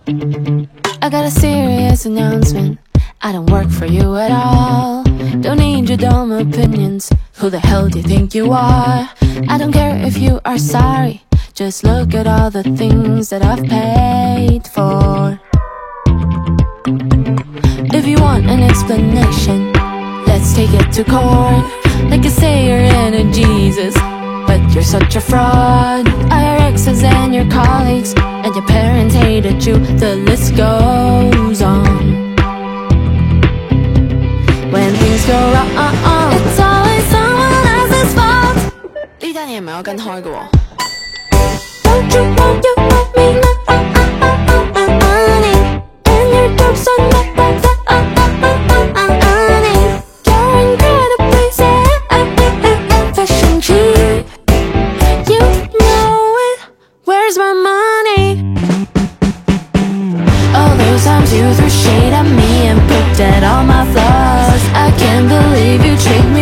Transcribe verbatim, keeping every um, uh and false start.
I got a serious announcement. I don't work for you at all. Don't need your dumb opinions. Who the hell do you think you are? I don't care if you are sorry. Just look at all the things that I've paid for. If you want an explanation, let's take it to court. Like you say you're in a Jesus, but you're such a fraud. Our exes and your colleagues and your parents hated you. The list goes on. When things go wrong, it's always someone else's fault. 呢單嘢唔係我跟開嘅喎。Don't you want you want me money and your jokes are not like that. You're incredibly selfish and cheap. You know it. Where's my money? All those times you threw shade at me and picked at all my flaws. I can't believe you tricked me.